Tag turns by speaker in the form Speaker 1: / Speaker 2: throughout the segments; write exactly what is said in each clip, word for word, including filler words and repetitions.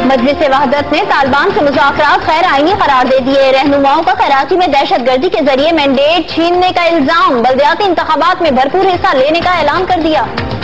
Speaker 1: مجلس وحدت نے طالبان سے مذاکرات غیر آئینی قرار دے دیے. رہنماؤں کا کراچی میں دہشت گردی کے ذریعے مینڈیٹ چھیننے کا الزام. بلدیاتی انتخابات میں بھرپور حصہ لینے کا اعلان کر دیا.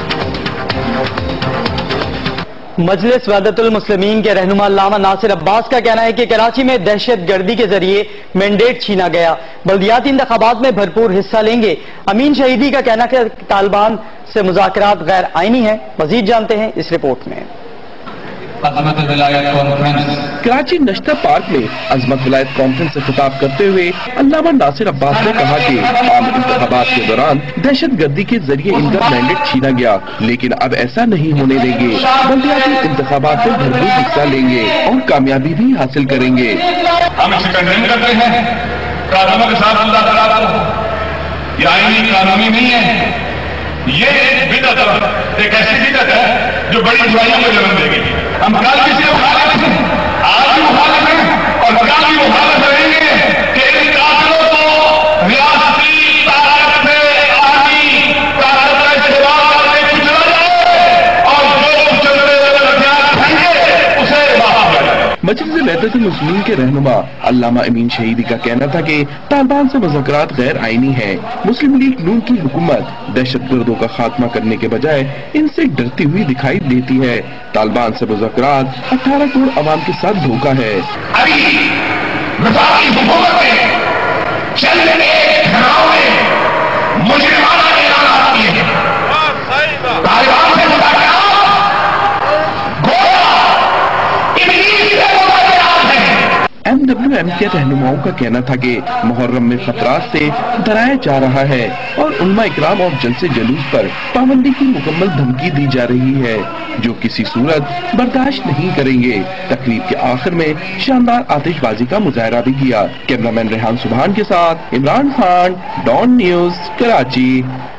Speaker 2: مجلس وحدت المسلمین کے رہنما علامہ ناصر عباس کا کہنا ہے کہ کراچی میں دہشت گردی کے ذریعے مینڈیٹ چھینا گیا. بلدیاتی انتخابات میں بھرپور حصہ لیں گے. امین شہیدی کا کہنا ہے کہ طالبان سے مذاکرات غیر آئینی ہیں. مزید جانتے ہیں اس رپورٹ میں.
Speaker 3: عظمت ولایت کانفرنس کراچی نشتہ پارک میں عظمت ولایت کانفرنس سے خطاب کرتے ہوئے علامہ ناصر عباس نے کہا کہ عام انتخابات کے دوران دہشت گردی کے ذریعے ان کا مینڈیٹ چھینا گیا، لیکن اب ایسا نہیں ہونے دیں گے. بلدیاتی انتخابات میں بھرپور حصہ لیں گے اور کامیابی بھی حاصل کریں گے.
Speaker 4: ہم اسے کنڈیم کرتے ہیں. قانونوں کے ساتھ مذاکرات ہو، یہ آئینی قانونی نہیں ہے. یہ ایک بدعت ہے، ایک ایسی بدعت ہے جو بڑی برائیوں کو جنم دے گی. ہم کل کسی مخالف ہیں، آج بھی مخالف ہیں اور کل بھی مخالف رہیں گے کہ ان قاتلوں کو ریاستی طاقت سے آئینی طاقت کا استعمال کر کے کچلا جائے اور جو کچلنے والے ہتھیار پھینکے اسے باہر کیا جائے.
Speaker 3: مجلس وحدت المسلمین کے رہنما علامہ امین شہیدی کا کہنا تھا کہ طالبان سے مذاکرات غیر آئینی ہیں. مسلم لیگ نون کی حکومت دہشت گردوں کا خاتمہ کرنے کے بجائے ان سے ڈرتی ہوئی دکھائی دیتی ہے. طالبان سے مذاکرات اٹھارہ کروڑ عوام کے ساتھ دھوکہ ہے.
Speaker 4: ابھی وفاقی حکومت میں چند ایک گھراؤں میں مجرمانہ اعلانات کیے ہیں. طالبان سے مذاکرات گویا ابلیس سے مذاکرات ہیں.
Speaker 3: ایم ڈبلیو ایم کے رہنماؤں کا کہنا تھا کہ محرم میں خطرات سے ڈرایا جا رہا ہے اور علماء اکرام اور جلسے جلوس پر پابندی کی مکمل دھمکی دی جا رہی ہے جو کسی صورت برداشت نہیں کریں گے. تقریب کے آخر میں شاندار آتش بازی کا مظاہرہ بھی کیا. کیمرہ مین ریحان سبحان کے ساتھ عمران خان، ڈان نیوز، کراچی.